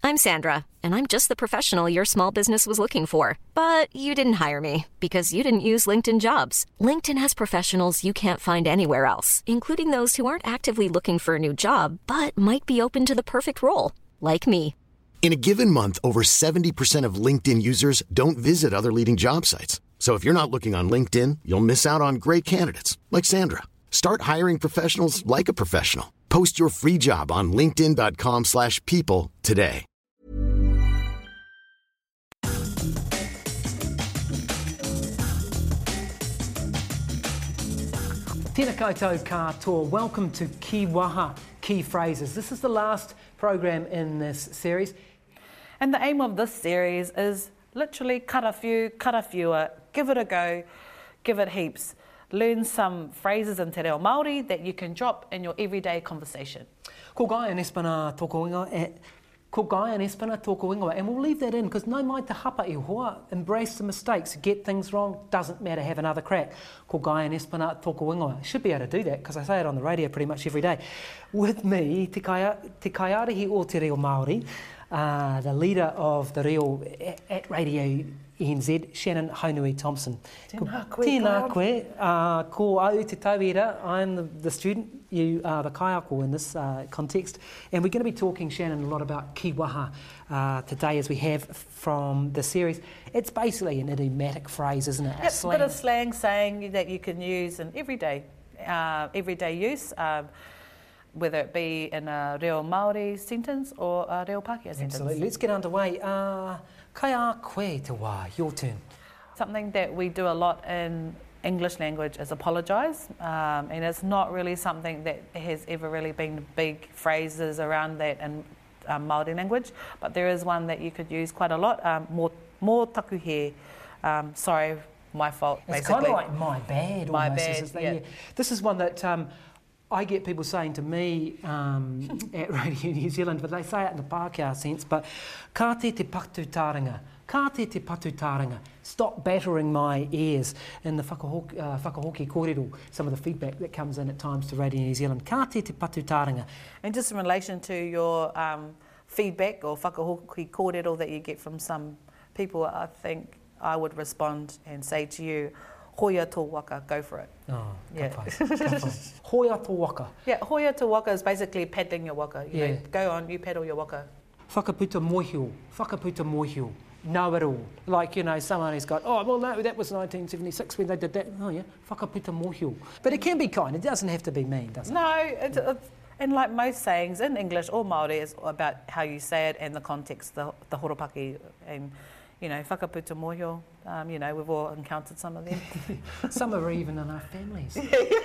I'm Sandra, and I'm just the professional your small business was looking for. But you didn't hire me because you didn't use LinkedIn Jobs. LinkedIn has professionals you can't find anywhere else, including those who aren't actively looking for a new job, but might be open to the perfect role, like me. In a given month, over 70% of LinkedIn users don't visit other leading job sites. So if you're not looking on LinkedIn, you'll miss out on great candidates like Sandra. Start hiring professionals like a professional. Post your free job on linkedin.com/people today. Tēnā koutou katoa. Welcome to Ki Waha, Key Phrases. This is the last program in this series. And the aim of this series is literally kara whiua, give it a go, give it heaps. Learn some phrases in te reo Māori that you can drop in your everyday conversation. Ko Guy and Espana tōku ingoa, and we'll leave that in because no mai te hapa I hoa, embrace the mistakes, get things wrong, doesn't matter, have another crack. Ko Guy and Espana tōku ingoa. Should be able to do that because I say it on the radio pretty much every day. With me, te kaiarihi o te reo Māori, the leader of the reo at Radio NZ, Shannon Haunui Thompson. Tēnā koe, Tēnā koe. Ko au te tauira, I'm the student, you are the kaiako in this context. And we're going to be talking, Shannon, a lot about Ki Waha today as we have from the series. It's basically an idiomatic phrase, isn't it? It's a bit of slang saying that you can use in everyday use, whether it be in a reo Māori sentence or a reo Pākehā sentence. Absolutely. Let's get underway. Kai a koe te wā, your turn. Something that we do a lot in English language is apologise, and it's not really something that has ever really been big phrases around that in Māori language, but there is one that you could use quite a lot, mō taku he, sorry, my fault, it's basically. It's kind of like my bad almost. My bad, yeah. This is one that I get people saying to me at Radio New Zealand, but they say it in the Pākehā sense, but ka te patu tāringa, ka te patu tāringa, stop battering my ears in the whakahoki kōrero, some of the feedback that comes in at times to Radio New Zealand, ka te patu tāringa. And just in relation to your feedback or whakahoki kōrero that you get from some people, I think I would respond and say to you, hoia tō waka, go for it. Oh, yeah. Hoia tō waka. Yeah, hoia tō waka is basically paddling your waka. You know, go on, you paddle your waka. Whakaputa mōhio, know it all. Like, you know, someone who's got, oh, well, no, that was 1976 when they did that. Oh, yeah, whakaputa mōhio. But it can be kind, it doesn't have to be mean, does it? No, and like most sayings in English or Māori, it's about how you say it and the context, the horopaki, and you know, whakaputa mōhio, you know, we've all encountered some of them. Some are even in our families.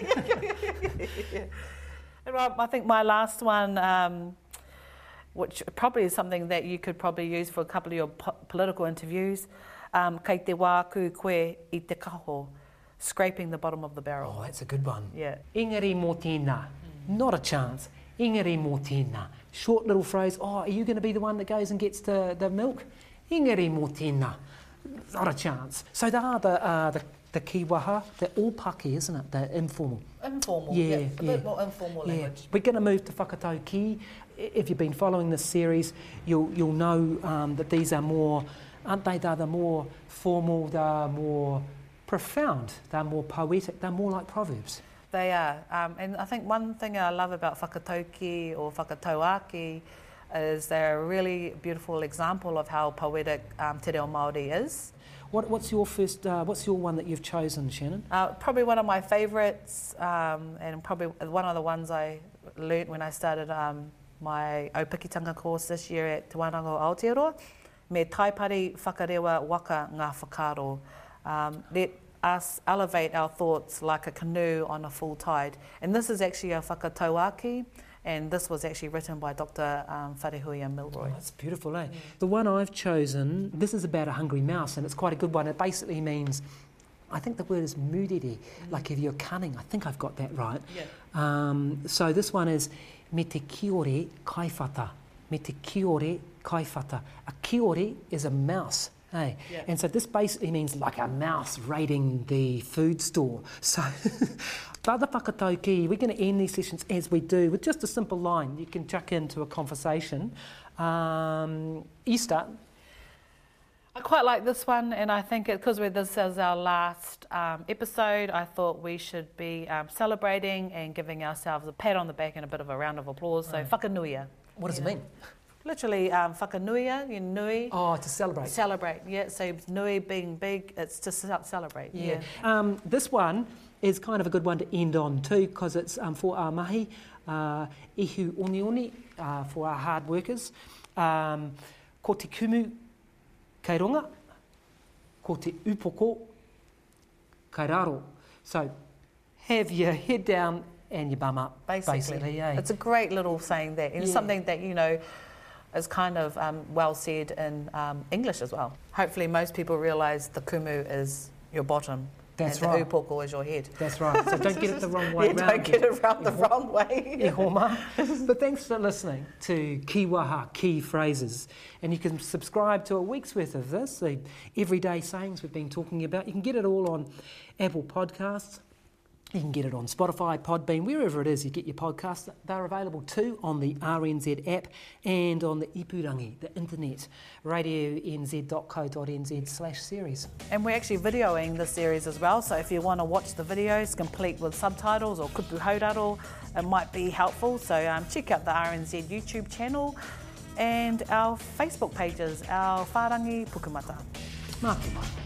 Yeah. And I think my last one, which probably is something that you could probably use for a couple of your political interviews, kei te wā ku koe I te kaho, scraping the bottom of the barrel. Oh, that's a good one. Yeah. Engari mō tēnā, not a chance. Engari mō tēnā. Short little phrase, oh, are you going to be the one that goes and gets the milk? Engari mō tēnā, not a chance. So they are the Ki Waha, the all paki, isn't it? The informal. Informal, yeah. A bit more informal language. We're going to move to whakatau ki. If you've been following this series, you'll know that these are more, aren't they? They're the more formal, they're more profound, they're more poetic, they're more like proverbs. They are. And I think one thing I love about whakatauki or whakatauaki is they're a really beautiful example of how poetic te reo Māori is. What's your one that you've chosen, Shannon? Probably one of my favourites, and probably one of the ones I learnt when I started my aupikitanga course this year at Te Wānanga o Aotearoa. Me taipari whakarewa waka ngā whakaro. Let us elevate our thoughts like a canoe on a full tide. And this is actually a whakatauaki, and this was actually written by Dr. Wharehuia Milroy. Oh, that's beautiful, eh? The one I've chosen, this is about a hungry mouse, and it's quite a good one. It basically means, I think the word is muriri, like if you're cunning. I think I've got that right. Yeah. So this one is, me te kiore kaiwhata. Me te kiore kaiwhata. A kiore is a mouse. Hey? Yeah. And so this basically means like a mouse raiding the food store. So, tāta whakatau ki, we're going to end these sessions as we do with just a simple line. You can chuck into a conversation. You start. I quite like this one, and I think because this is our last episode, I thought we should be celebrating and giving ourselves a pat on the back and a bit of a round of applause. So, whakanuia. What does it mean? Literally, whakanuia, you nui. Oh, to celebrate. Celebrate, yeah. So nui being big, it's to celebrate. Yeah. This one is kind of a good one to end on too, because it's for our mahi, ihu oni, for our hard workers. Ko te kumu kei ronga, ko te upoko kei raro. So have your head down and your bum up, basically. It's a great little saying there, and something that, you know, is kind of well said in English as well. Hopefully most people realise the kumu is your bottom. That's and right. the upoko is your head. That's right. So don't get it the wrong way round. Don't get it around the wrong way. But thanks for listening to Kiwaha Key Phrases. And you can subscribe to a week's worth of this, the everyday sayings we've been talking about. You can get it all on Apple Podcasts. You can get it on Spotify, Podbean, wherever it is you get your podcasts. They're available too on the RNZ app and on the Ipurangi, the internet, radionz.co.nz/series. And we're actually videoing the series as well, so if you want to watch the videos complete with subtitles or kupu hauraro, it might be helpful. So check out the RNZ YouTube channel and our Facebook pages, our Whārangi Pukumata. Mā te mai.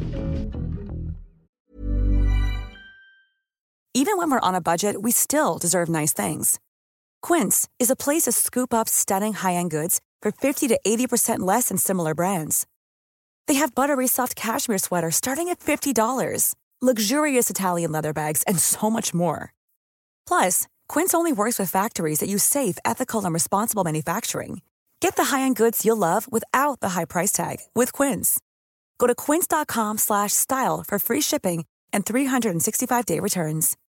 Even when we're on a budget, we still deserve nice things. Quince is a place to scoop up stunning high-end goods for 50 to 80% less than similar brands. They have buttery soft cashmere sweaters starting at $50, luxurious Italian leather bags, and so much more. Plus, Quince only works with factories that use safe, ethical, and responsible manufacturing. Get the high-end goods you'll love without the high price tag with Quince. Go to quince.com/style for free shipping and 365-day returns.